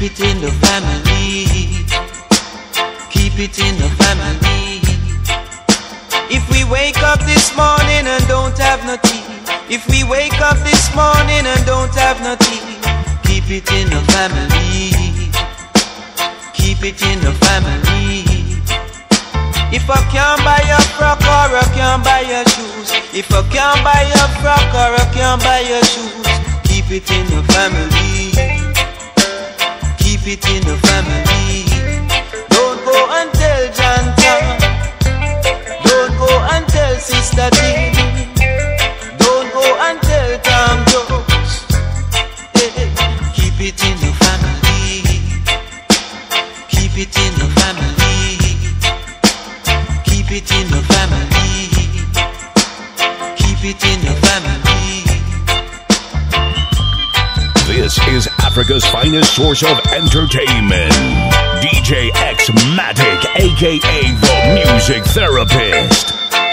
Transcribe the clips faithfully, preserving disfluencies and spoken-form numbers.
it in the family. Keep it in the family. If we wake up this morning and don't have no tea, if we wake up this morning and don't have no tea, keep it in the family. Keep it in the family. If I can't buy a frock or I can't buy your shoes, if I can't buy a frock or I can't buy your shoes, keep it in the family. Keep it in the family. Don't go and tell Janta. Don't go and tell Sister Jean. Don't go and tell Tom Jones. Hey, keep it in the family. Keep it in the family. Keep it in the family. Keep it in the family. This is Africa's finest source of entertainment. D J X-Matic, aka the Music Therapist.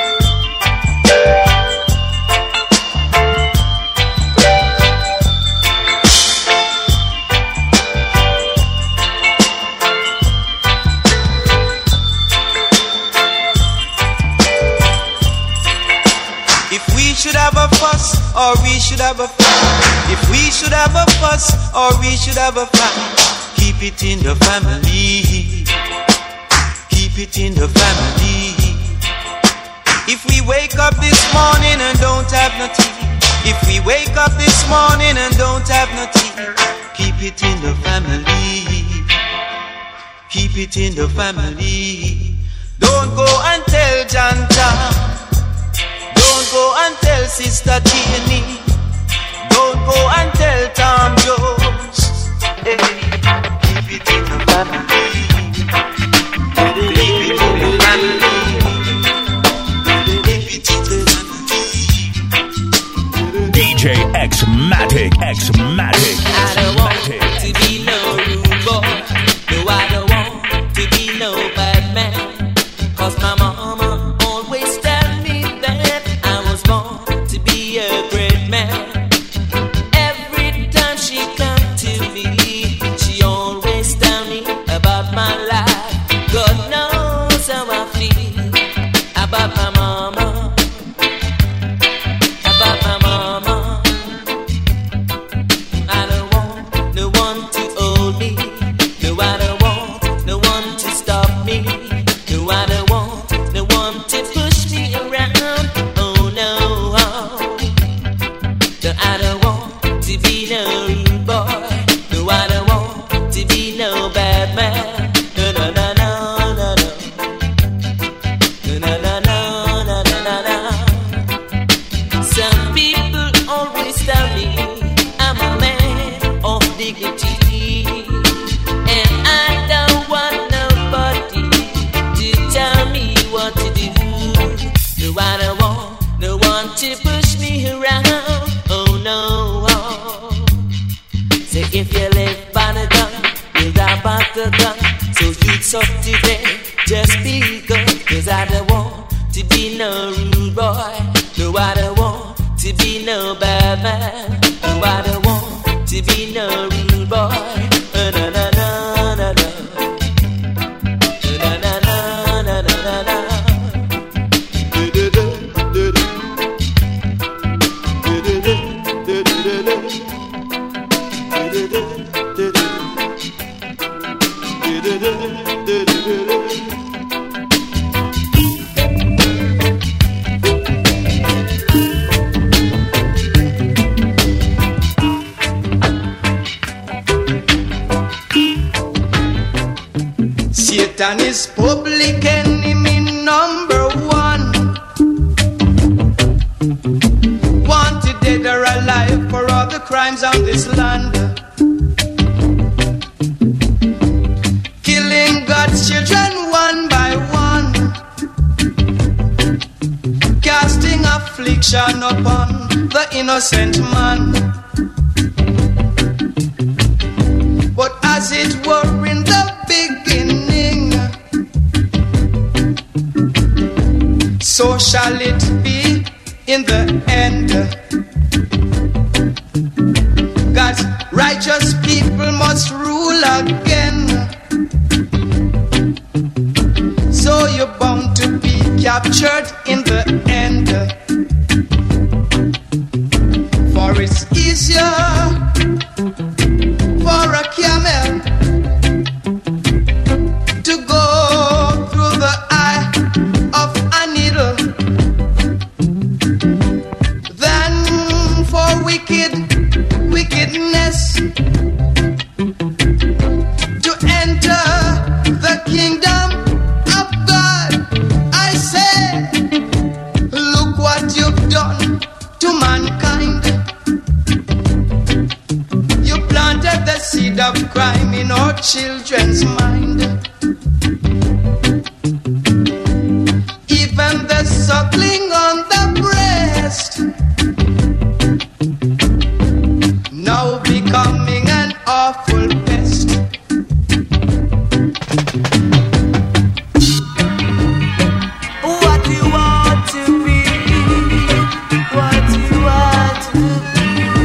Should have a fuss or we should have a fight. If we should have a fuss or we should have a fight, keep it in the family. Keep it in the family. If we wake up this morning and don't have no tea, if we wake up this morning and don't have no tea, keep it in the family. Keep it in the family. Don't go and tell Janta. Don't go and tell Sister Jeannie. Don't go and tell Tom Jones. Hey, keep it in the family. Keep it in the family. Keep it in the family. D J X-Matic, X-Matic. I don't want to be no rude boy. No, I don't want to be no bad man. Cause my mama always tells me that I was born to be a great man. Every time she come to me, she always tell me about my life. God knows how I feel about my mama, about my mama. I don't want no one to hold me. No, I don't want no one to stop me. No, I don't want no one to push me around. Oh no, no, I don't want to be no rude boy. No, I don't want to be no bad man. No, no, no, no, no, no. No, no, no, no, no, no, no. Some people always tell me I'm a man of dignity, and I don't want nobody to tell me what to do. No, I don't want no one to push me around. Oh no. Say if you live by the gun, you'll die by the gun. So you talk today, just be good. Cause I don't want to be no rude boy. No, I don't want to be no bad man. No, I don't want to be no rude boy. Uh, no, no, no, no, no. Satan is public enemy number one. Wanted dead or alive for all the crimes on this land. Killing God's children one by one. Casting affliction upon the innocent man. But as it were in the beginning, so shall it be in the end. God's righteous people must rule fool again. So you're bound to be captured in the end. For it's easier for a camel to go through the eye of a needle than for wicked wickedness to enter the kingdom of God. I say, look what you've done to mankind. You planted the seed of crime in our children's mind. Even the suckling on the breast now becoming an awful pest. What you want to be, what you want to be.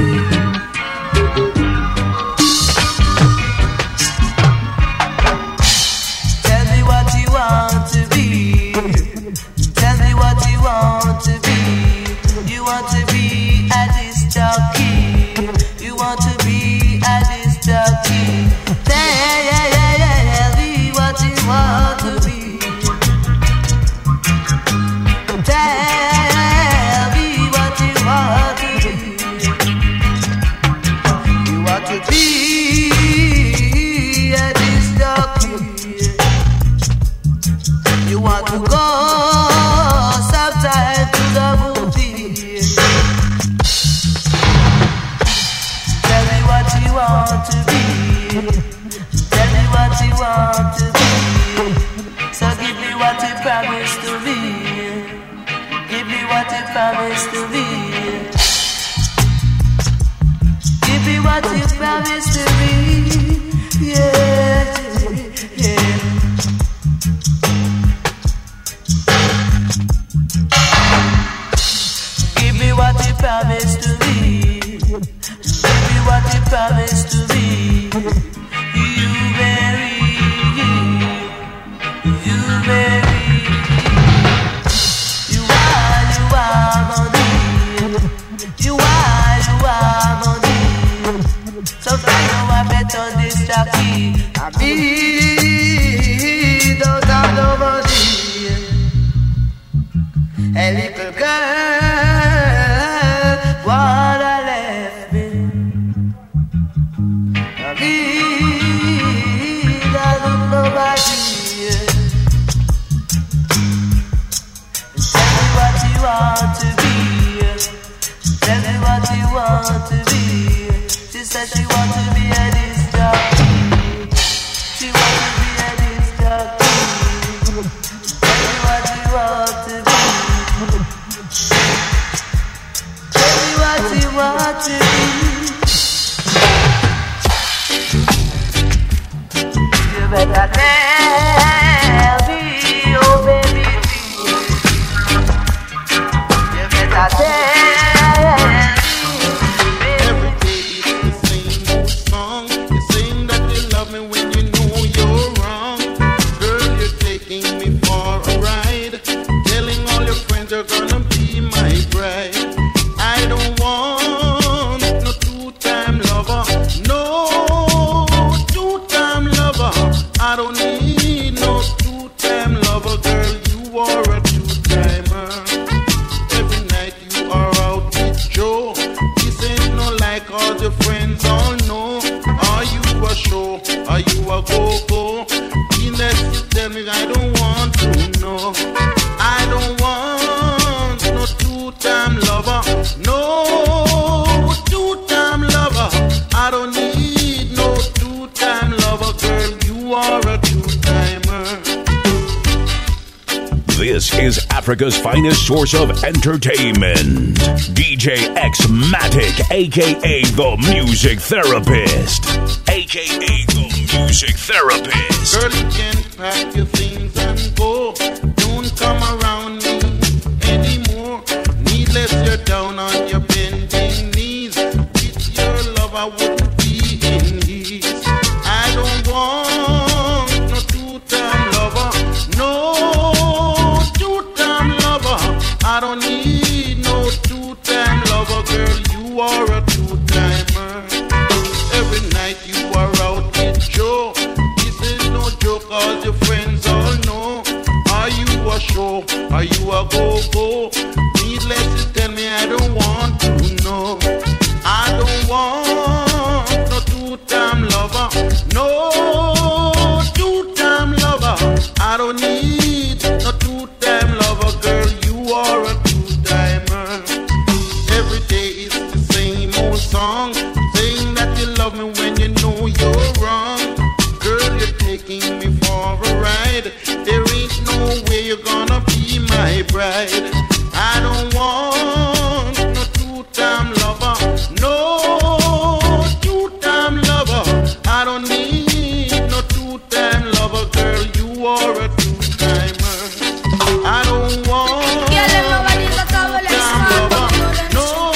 Tell me what you want to be. Tell me what you want to be. You want to be a disc jockey. You want to be a disc jockey. Tell, yeah, yeah, yeah, tell me what you want to be. Tell me what you want to be. You want to be a disc jockey. You want to go sometime to the movies. Tell me what you want to be. Tell me what you want to be. So give me what you promised to me. Give me what you promised to me. Give me what you promised to me. Yeah, yeah. Give me what you promised to me. Give me what you promised to me. You marry, you marry. You are, you are money. You are, you are money. Sometimes you are better on this jockey. I be don't have no money. A little girl wanna left me. I mean, I don't know nobody. Tell me what you want to be. Tell me what you want to be. She said she want to be a disc jockey. She want to be a disc jockey. Tell me what you want to be. Tell me what you want to be. You better tell me, oh baby. You better tell me. Every day it's the same old song. You're saying that you love me when you know you're wrong. Girl, you're taking me for a ride. Telling all your friends you're gonna be my bride. I don't want no two-time lover. No two-time lover. I don't need no two-time lover. Girl, you are a two-timer. Every night you are out with Joe. This ain't no like all your friends all know. Are you a show? Are you a go-go? Unless you tell me, I don't want to know. I don't want no two-time lover. No two-time lover. I don't need no two-time lover. Girl, you are a two-timer. This is Africa's finest source of entertainment. D J X-Matic, aka The Music Therapist. aka The Music Therapist. Girl, you can pack your things and go. Don't come around me anymore. Needless, you're down on your bending knees. With your love, I wouldn't be in ease. I don't Joe. This is no joke, cause your friends all know. Are you a show? Are you a go-go? Needless to tell me, I don't want to know. I don't want no two-time lover. No two-time lover. I don't need no two-time lover, girl. You are a two-timer. Every day is the same old song, saying that you love me when you know you're wrong. Girl, you're taking me for a ride. There ain't no way you're gonna be my bride. I don't want no two-time lover. No two-time lover. I don't need no two-time lover, girl. You are a two-timer. I don't want two-time lover. No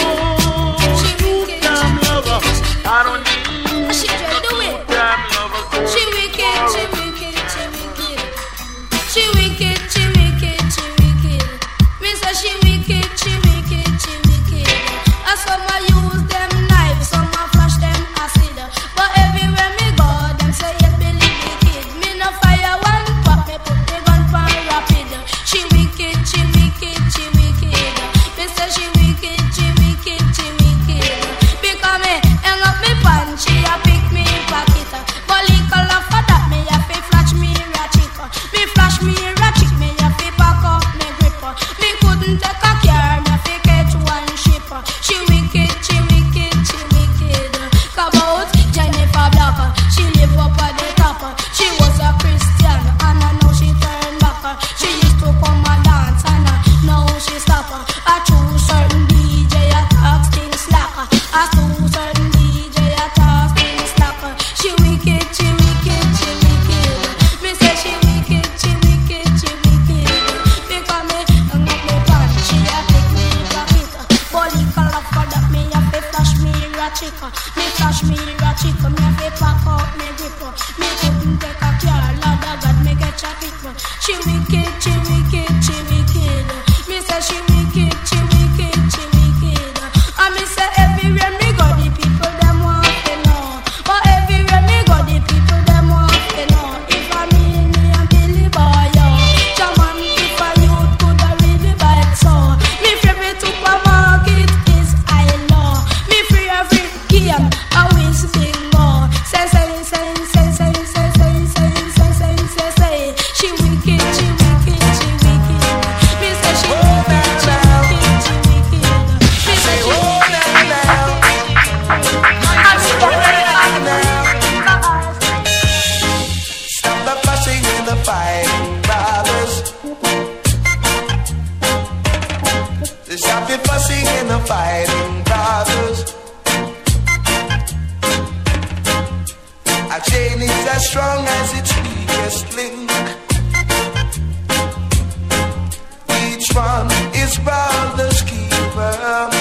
two-time lover. I don't need no two-time lover, girl. She wicked, she wicked, she wicked. She wicked, she wicked, she wicked. Me say she wicked, she wicked, she wicked. And some a use them knives, some a flash them acid. But everywhere me go, them say you believe wicked. Me no fire one pop, me put the gun for rapid. She wicked, she wicked, she wicked. Me say she wicked, she wicked, she wicked. Because me hang up me pan, she a pick me pocket. But little love for that, me a fi flash me ratchet. Me flash me ratchet, me a fi pack up me grip. Me couldn't take a car, me a fi catch one ship. She wicked, she wicked, she wicked. Come out, Jennifer Black. She live up at the top. She was a Christian and now she turn back. She used to come and dance and now she stop. I choose certain D J a talk still slack. I choose certain D J a talk still slack. She wicked, she wicked, she wicked. Me say she wicked, she wicked, she wicked. Because me hang up me pan, she a pick me pocket. Body color for that, me a fi flash me ratchet. Me flash me ratchet, me a fi pack up me grip. Me couldn't take a car, Lord of God, me get a pick. She wicked, she wicked, she wicked. Me say she wicked, she wicked, she wicked. And me say everywhere me go, the people them want to know. But everywhere me go, the people them want to know. If I mean me and Billy Boy, yo, Jaman, if I youth could I really buy it so. Me favorite supermarket is I Law. Me free every game, I win bingo. Say say say say say say say say say say say say. She wicked, she wicked, she wicked. Me say she wicked, she wicked, she wicked. Me say she Stop the fussing and the fighting, brothers. Stop the fussing and the fighting, brothers. Our chain is as strong as its weakest link. Each one is brother's keeper.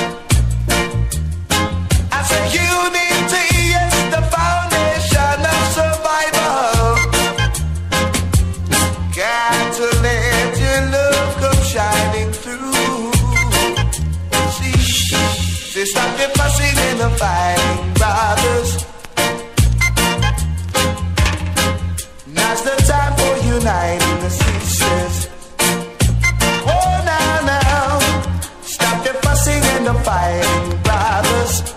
As a unity is the foundation of survival. Got to let your love come shining through. See, they stop the fussing and the fighting, brothers. Now's the time for uniting the sisters. Oh, now, now, stop the fussing and the fighting, brothers.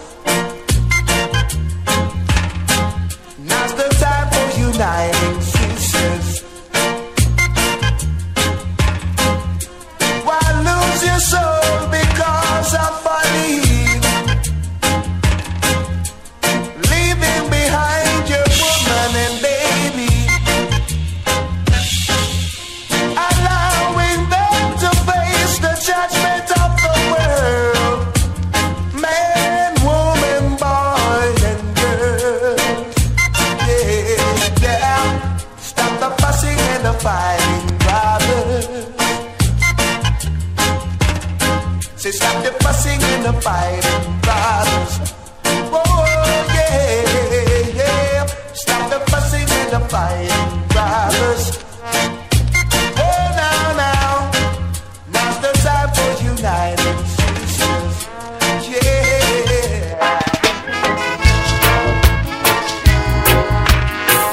Now's the time for uniting sisters. Why lose your soul because of folly? Leaving behind your woman and baby. Allowing them to face the judgment of the world. Man, woman, boy, and girl. Yeah, yeah. Stop the fussing and the fighting, brothers. Say stop the fussing and the fighting, brothers. Oh, yeah, yeah. Stop the fussing and the fighting, brothers. Oh, now, now. Now's the time for uniting sisters. Yeah.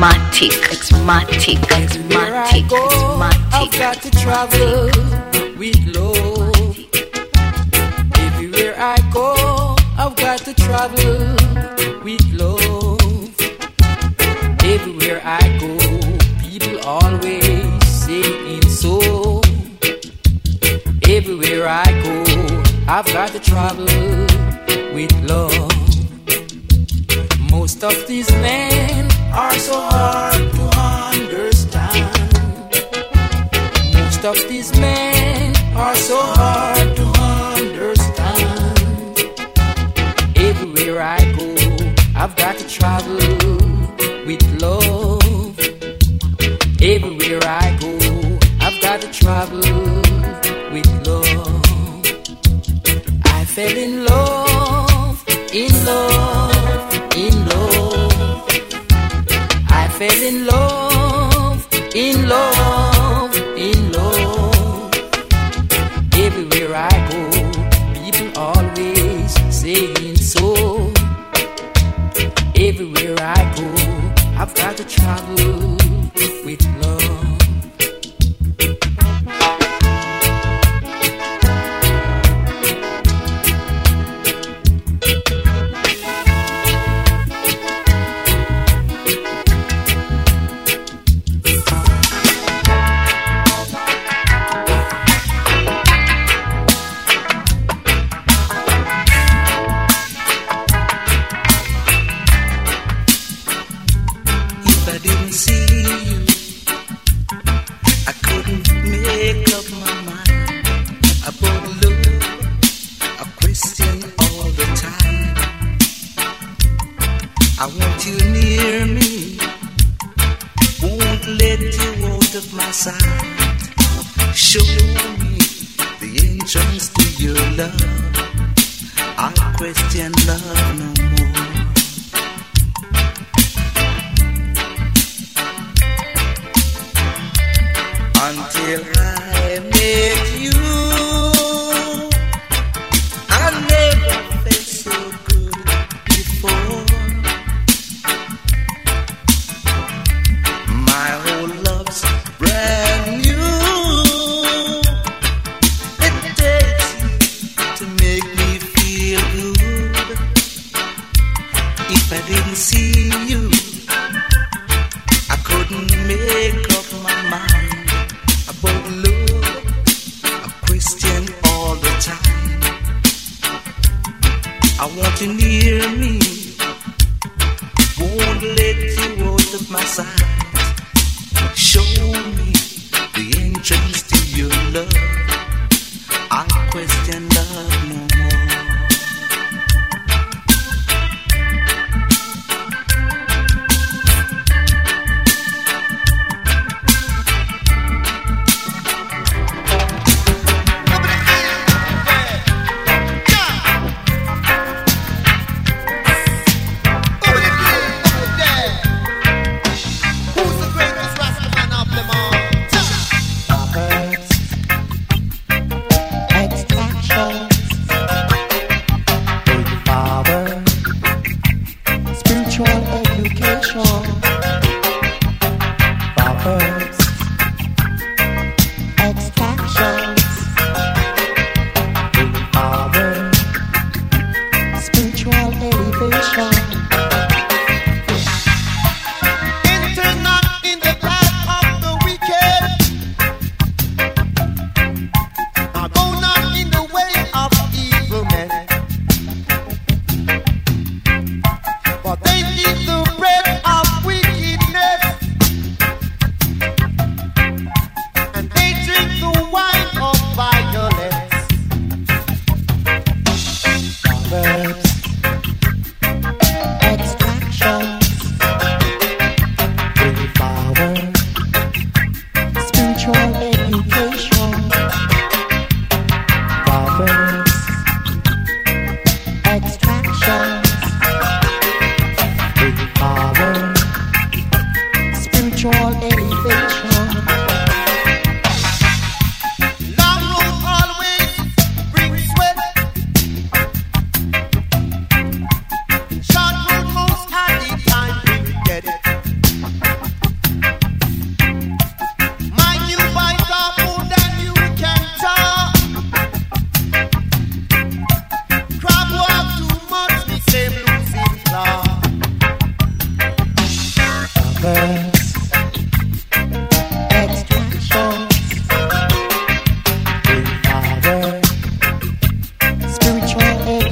X-Matic, X-Matic, X-Matic, X-Matic. I've got to travel with love. Everywhere I go, I've got to travel with love. Everywhere I go, people always saying so. Everywhere I go, I've got to travel with love. Most of these men are so hard to understand. Most of these men are so hard to understand. Everywhere I go, I've got to travel with love. Everywhere I go, I've got to travel with love. I fell in love, in love, in love. I fell in love, in love, in love. Everywhere I go, people always saying so. Everywhere I go, I've got to travel with love.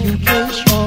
reputation.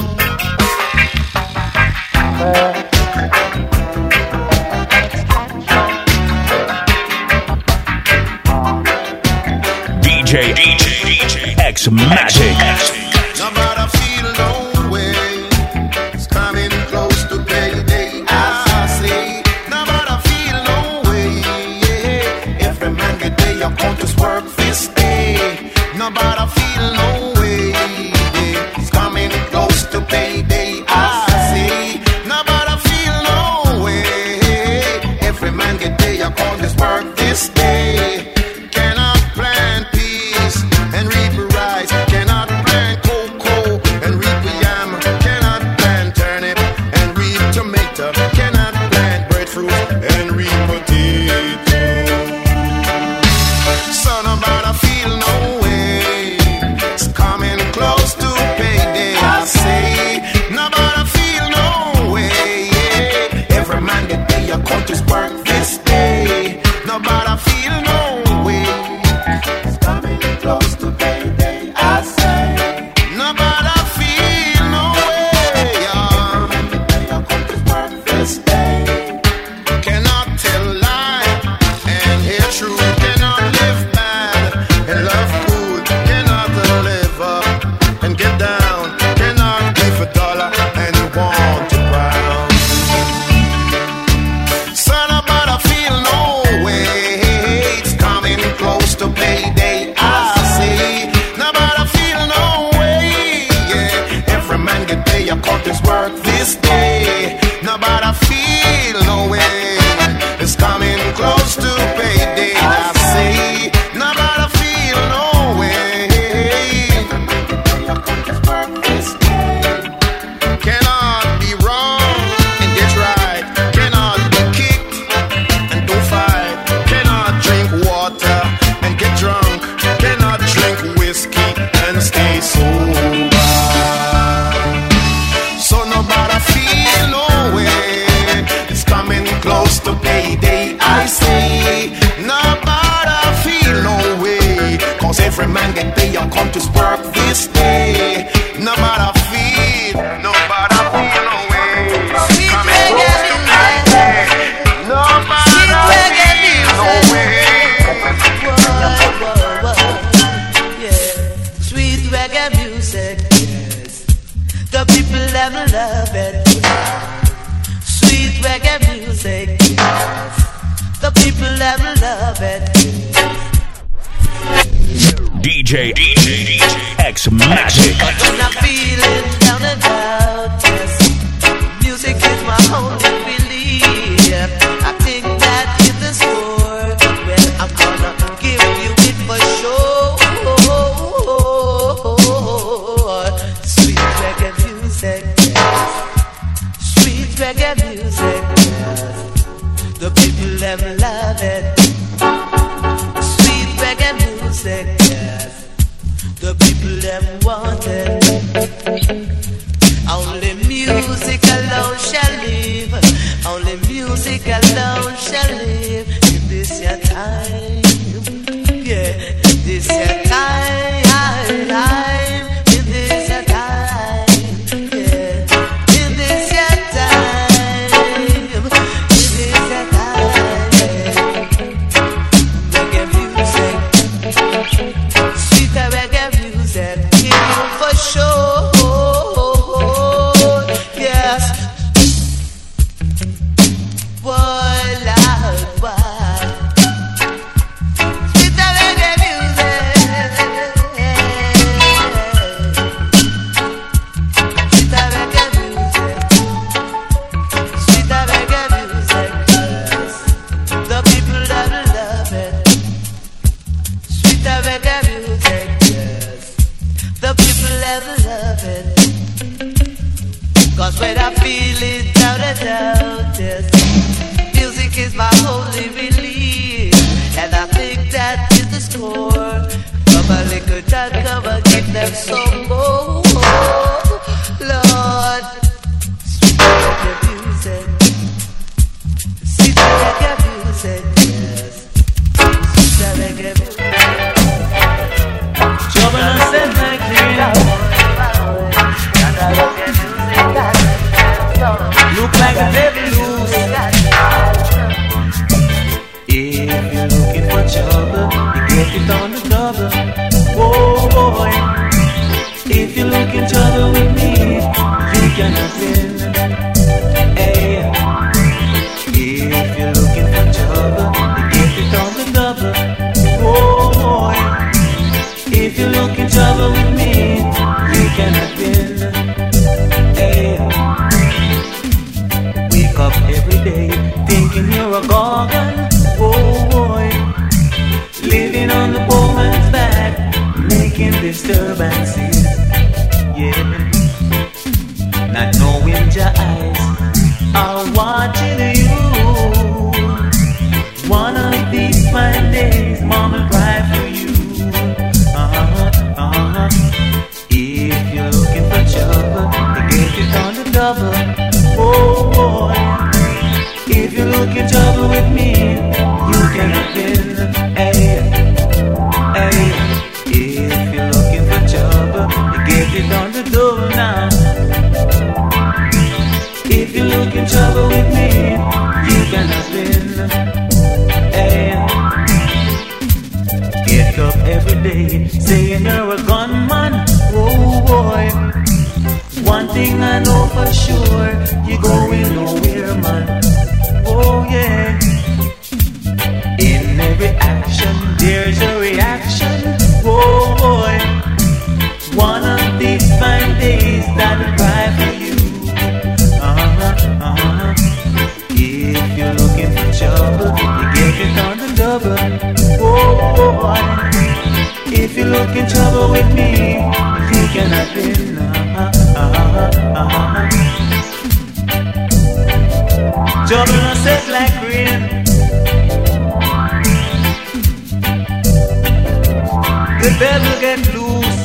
D J, D J, D J, X-Matic. No matter feel no way, it's coming close to payday. I say, no matter feel no way, yeah. Every man get day, your country's work this day. No matter feel no way, yeah. It's coming close to payday. I say, no matter feel no way, every man get day, your country's work this day. Cannot plant peace and reap rice. Cannot plant cocoa and reap yam. Cannot plant turnip and reap tomato. Cannot plant breadfruit and reap potato. Son of man, I feel no way. It's coming close to payday. I say, nobody feel no way. Yeah. Every man that day your country's work this day. Nobody feel no way. It's coming close to payday. I say, nobody feel no way. Yeah. Your country's work this day. Cannot tell lie and hear truth. Cannot live bad and love good. Cannot live up and get down. Cannot give a dollar and you want to crown. Son about I feel no way. It's coming close to payday. I say, nobody feel no way. Yeah, every man get pay your country's work this day. Nobody feel no way. It's coming close to payday. I say, nobody feel no way. Your country's work this day. Cannot be wrong and get right. Cannot be kicked and don't fight. Cannot drink water and get drunk. Cannot drink whiskey and stay sober. So nobody feel no way. It's coming close to payday. I say, nobody feel no way. Cause every man get pay your country's work this day. Nobody feel, nobody feel no way. It's coming close to payday. Nobody feel no way. Yeah, sweet reggae music, yes. The people them love it. Sweet reggae music, yes. The people them love it. D J, D J, D J, X-Matic. But when I'm feeling down and out, yes, music is my only relief. I think that in the store, well, I'm gonna give you it for sure. Sweet reggae music, yes. Sweet reggae music, yes. The people them love it. Sweet reggae music, yes. The people them want it. Only music alone shall live. Only music alone shall live in this your time. Yeah, this your time, time. In this your time. Yeah, in this your time. In this your time. Reggae music, sweet reggae music, give you for sure. Yes. Boy, loud, why? Sweet reggae music. Sweet reggae music. Sweet reggae music. Yes. The people that love it. Sweet reggae music. Yes. The people that love it. Cause when I feel it down and out, yes, music is my only relief. And I think that is the score. Come a little time, come and give them some more. Lord, sweet reggae music. Sweet reggae music, yes. Sweet reggae music. Trouble and send my clear. thinking you're a gorgon. Oh boy, living on the poor man's back, making disturbances. Yeah, not knowing your eyes are watching you. One of these fine days, mama cry for you. Uh-huh, uh-huh. If you're looking for trouble, they get it on the double. Oh boy, if you're looking trouble with me, you cannot win. Hey, hey. If you're looking for trouble, they get it on the double now. If you're looking trouble with me, you cannot win. Hey. Get up every day saying you're a gunman. Oh boy, one thing I know for sure, you're going nowhere, man. Oh yeah. In every action, there's a reaction. Oh boy, one of these fine days that'll cry for you. Uh-huh, uh-huh. If you're looking for trouble, you get it on the double. Oh boy, if you're looking trouble with me, you cannot win. Uh-huh, uh-huh, uh-huh. Trouble no set like rain. The devil get loose.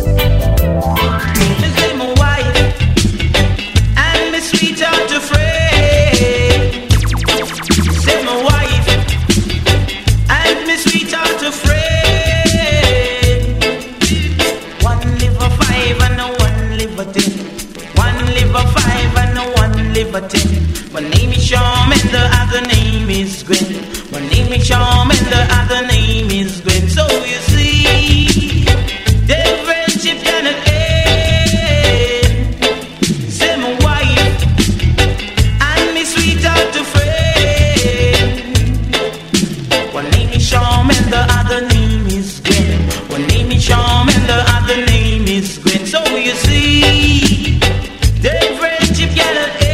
Me say my wife and my sweetheart afraid. Say my wife and my sweetheart afraid. One live a five and a one live a ten. One live a five and a one live a ten. One name is Sham and the other name is Gwen. One name is Sham and the other name is Gwen. So you see, their friendship cannot end. Say my wife and my sweetheart afraid. One name is Sham and the other name is Gwen. One name is Sham and the other name is Gwen. So you see, their friendship cannot end.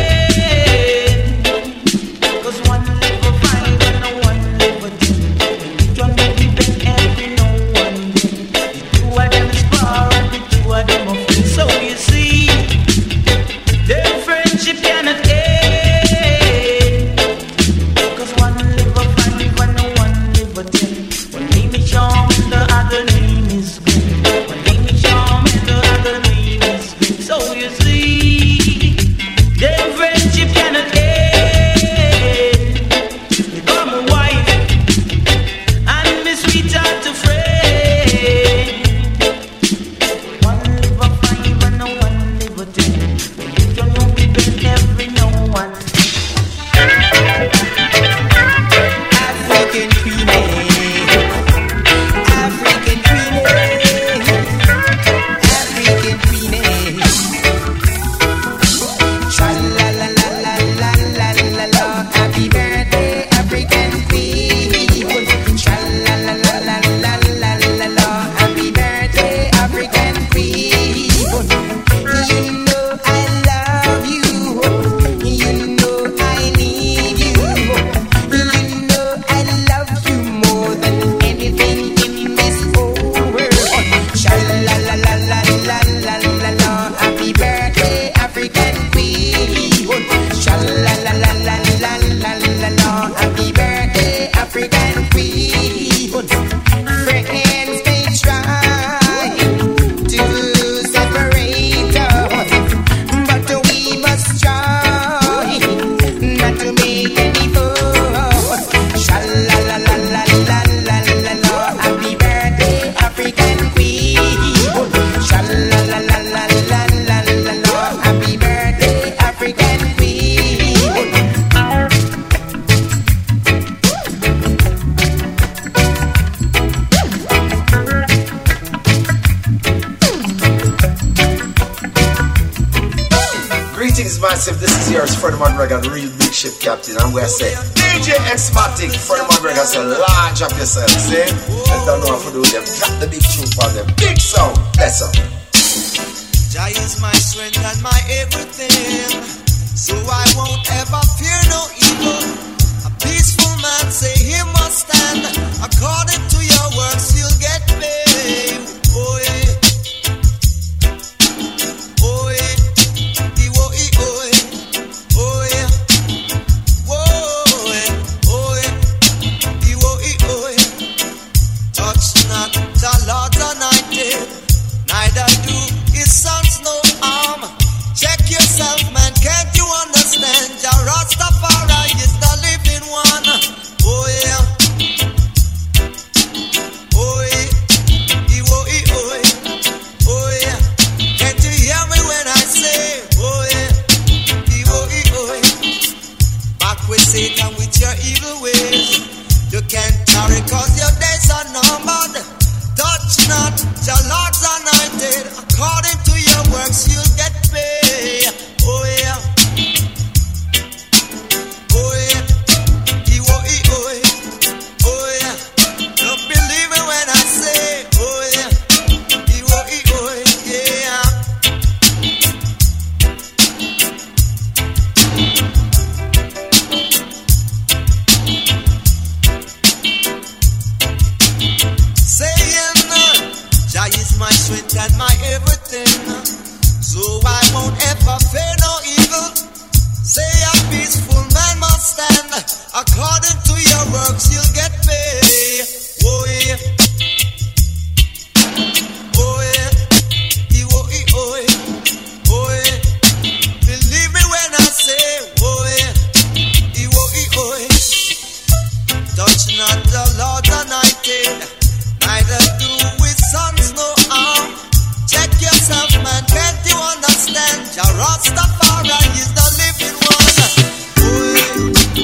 Massive, this is yours, Freddie McGregor, the real big ship captain. I'm going to say, D J X-Matic, Freddie McGregor, say, large up yourself, see? They don't know what to do, they've got the big tune for them. Big sound, bless up. Jah is my strength and my everything, so I won't ever fear no evil. understand. According to your works, you'll get paid. Oh yeah. Oh yeah. Oh yeah. Oh yeah. Oh yeah. Believe me when I say, oh yeah. Oh yeah. Oh yeah. Touch not the Lord anointed, neither do his sons no harm. Check yourself, man, can't you understand? Jah Rastafari is the living one. Oh yeah.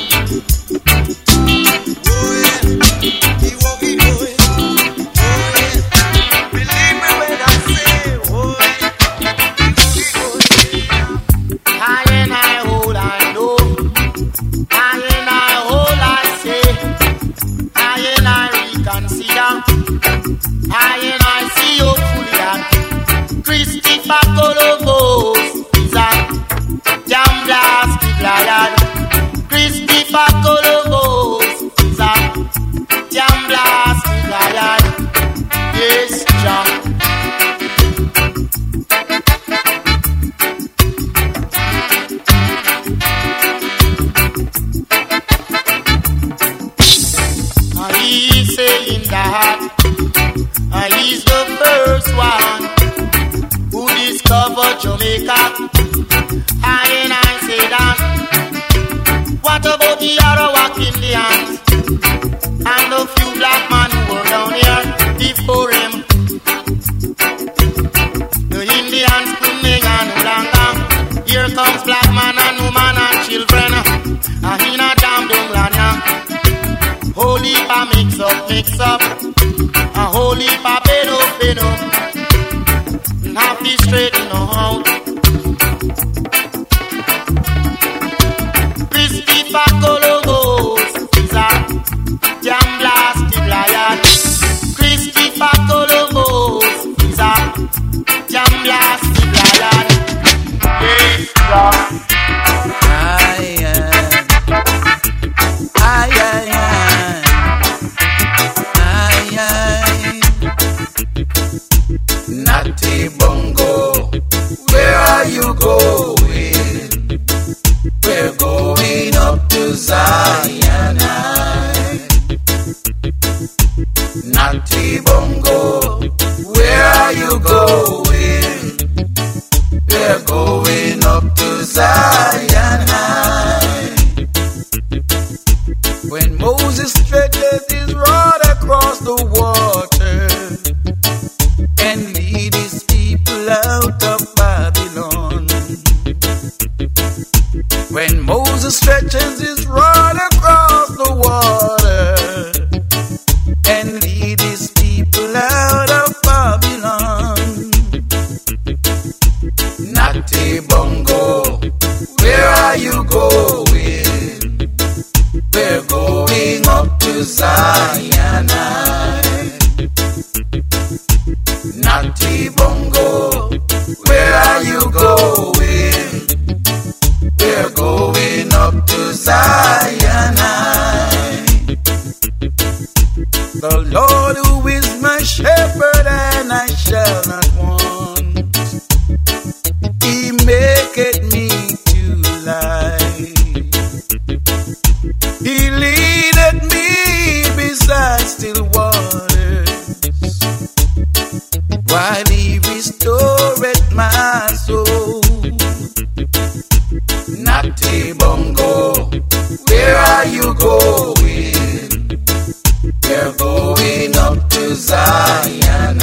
Oh yeah. Oh yeah. Oh yeah. Believe me when I say, oh yeah. Oh yeah. I and I hold I know, I and I hold I say, I and I reconsider, I and I see hopefully that Christopher Columbus is a damn blasted liar. Christopher Columbus is a damn blasted liar. Yes, John. And he's saying that and he's the first one who discovered Jamaica. I and I say that. What about the Arawak Indians and the few black men who were down here before him? The Indians Kuning and Ulanga. Here comes black man and woman and children. And in a damn dunglana. Holy pa mix up, mix up. A holy pa pedo, pedo. Happy straighten out. Christopher Columbus is a damn blasted liar. Christopher Columbus is a damn blasted liar. Yes, God. Aye, aye, aye, aye, aye. Natty Bongo, where are you going? We're going up to Zion. Natty Bongo, where are you going? We're going up to Zion. When Moses stretched his rod across the water and lead his people out of Babylon. When Moses stretches his rod across the water and lead his people out of Babylon. Natty Bongo, where are you going? We're going up to Zion. Natty Bongo, where are you going? We're going up to Zion. The Lord who is my shepherd and I shall not want. He maketh me to lie. He leadeth me beside still waters, while he restoreth my soul. Natty Bongo, where are you going? We're going up to Zion.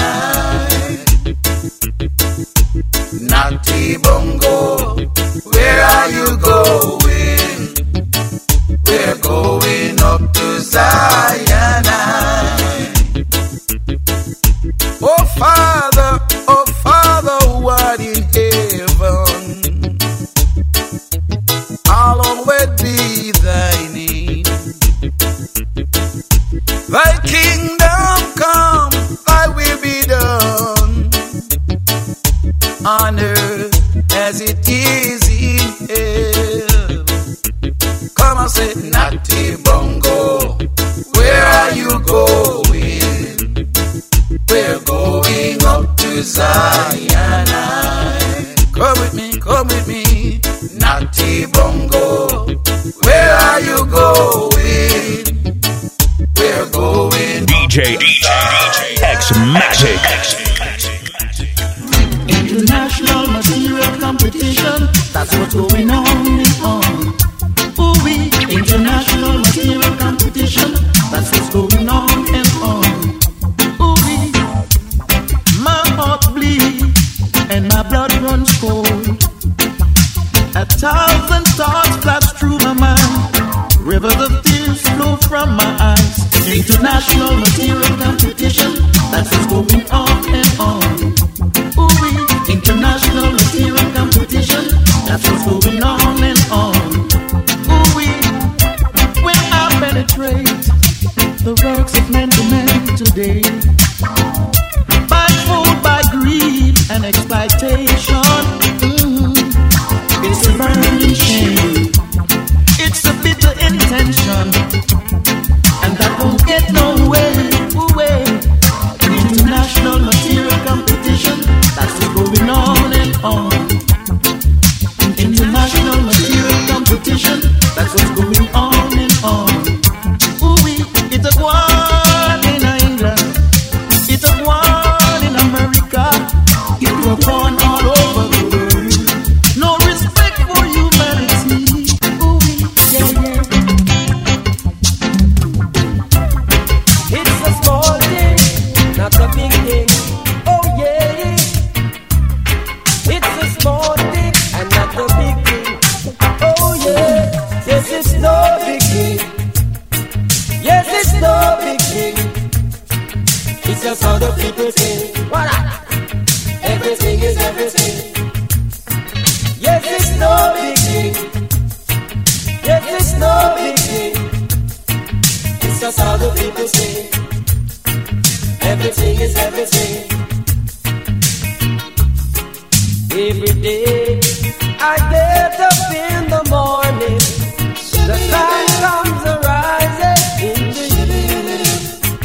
Natty Bongo, where are you going? We're going up to Zion. Oh Father, oh Father, who art in heaven, hallowed be thy name. Thy kingdom come, thy will be done, on earth as it is in heaven. Come on, say, Natty Bongo, where are you going? We're going up to Zion. Come with me, come with me, Natty Bongo, where are you X-Matic. International material competition, that's what's going on and on. Ooh-wee, international material competition, that's what's going on and on. Ooh-wee, my heart bleeds and my blood runs cold. A thousand thoughts flash through my mind, rivers of tears flow from my eyes. International material competition, that's what's going on and on. Ooh-wee, international material competition, that's what's going on and on. Ooh-wee, when I penetrate the works of men to men today, by food, by greed and exploitation, mm, it's a burning shame, it's a bitter intention, and that won't get no way, way. International material competition, that's what's going on and on. International material competition, that's what's going on and on. Ooh-wee, it's a one in England, it's a one in America, it's a one all over the world. No respect for humanity. Ooh-wee, yeah, yeah. It's a small thing, not a big thing. Oh yeah, it's a small thing and not a big thing. Oh yeah, yes it's no big thing. Yes it's no big thing. It's just how the people think. What? Everything is everything. Yes it's no big thing. Yes it's no big thing. It's just how the people say. Everything is everything. Every day I get up in the morning, the sun comes arising in the evening.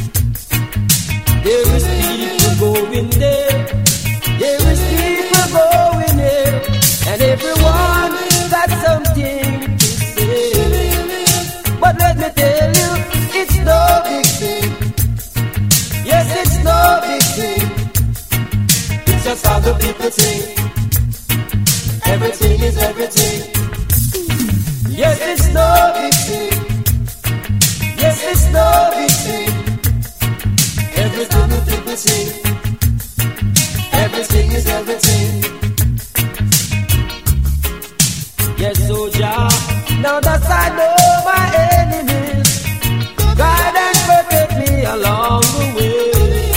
There is people going there, there is people going there, and everyone got something to say. But let me tell you, it's no big thing. Yes, it's no big thing. It's just how the people think. Everything is everything. Yes, it's no big thing. Yes, it's no big thing. Everything the people say. Everything is everything. Yes, soldier. Now that I know my enemies, guide and protect me along the way,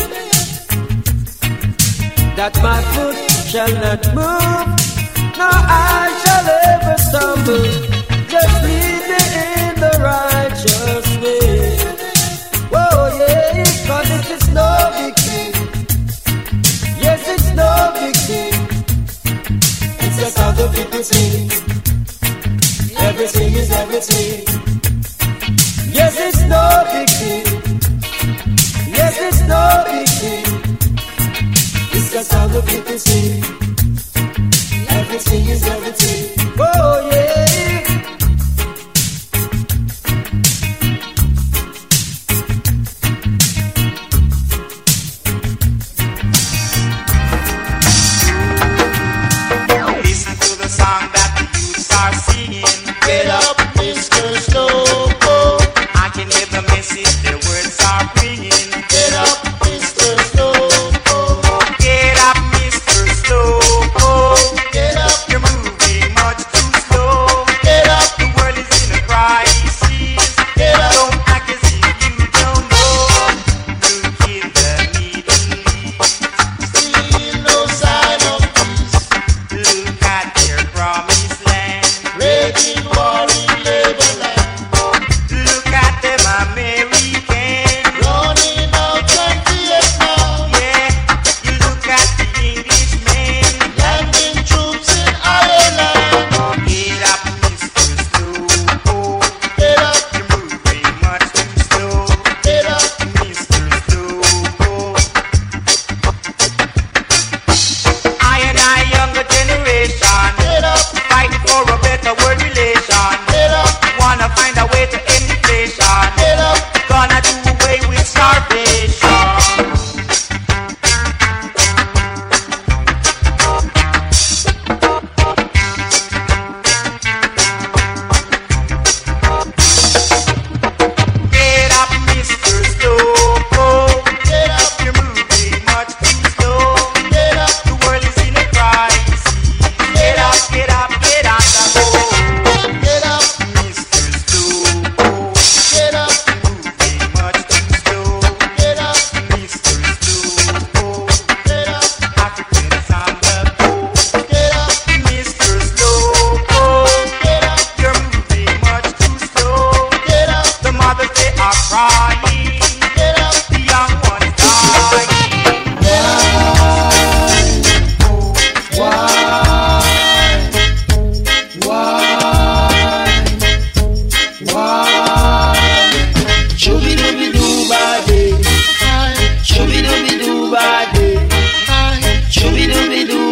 that my foot shall not move, nor I shall ever stumble. Just lead me in the righteous way. Whoa, yeah, cause it is no big thing. Yes, it's no big thing. It's just how the people say. Everything is everything. Yes, it's no big thing. Yes, it's no big thing. It's just how the people say. Everything is everything. Oh yeah. Listen to the song that the youths are singing. Get up, Mister Snowball. I can hear the message their words are bringing. Get up, Mister Snowball. Get up, Mister Snow.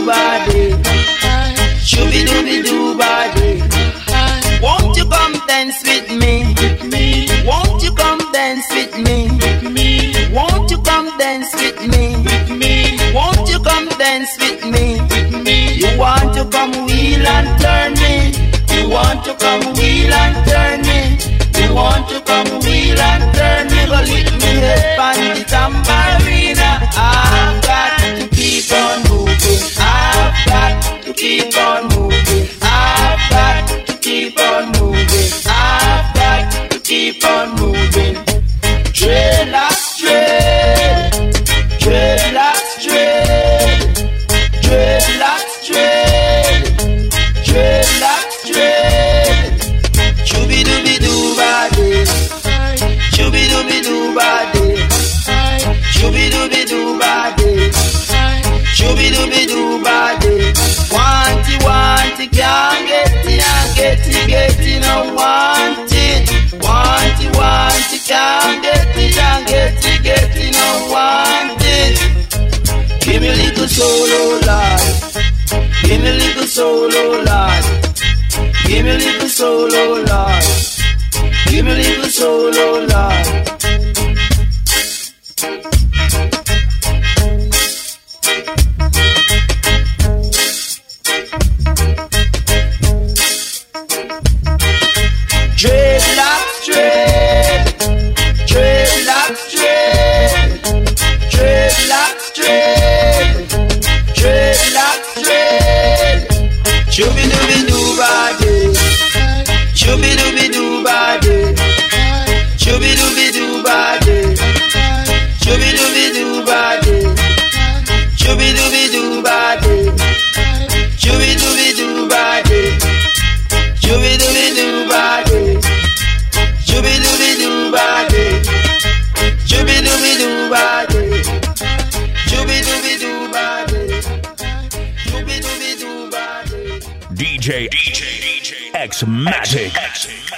body. Shooby dooby doo body. Won't you come dance with me? Won't you come dance with me? Won't you come dance with me? Won't you come dance with me? You want to come wheel and turn me? You want to come wheel and turn me? You want to come wheel and turn me? Go lick me head on the tambourina. I've got to keep on moving. I've got to keep on moving. I've got to keep on moving. I've got to keep on moving. Dreadlocks dread, dreadlocks dread, dreadlocks dread, dreadlocks dread. Chooby dooby doo body, chooby dooby doo body, chooby dooby doo body, chooby dooby doo body. Want it, want it, can't get it, can't get it, get it, no want it. Want it, want it, can't get it, can't get it, get it, no want it. Give me a little solo life, give me a little solo life, give me a little solo life, give me a little solo life. Dreadlocks dread, dreadlocks dread, dreadlocks dread, dreadlocks dread. Chooby dooby doo body, chooby dooby doo body, chooby dooby doo body, chooby dooby doo body, chooby dooby doo body, chooby dooby doo body, chooby dooby doo body. Chooby dooby doo body, chooby dooby doo body, chooby dooby doo body, chooby dooby doo body. D J D J X Matic.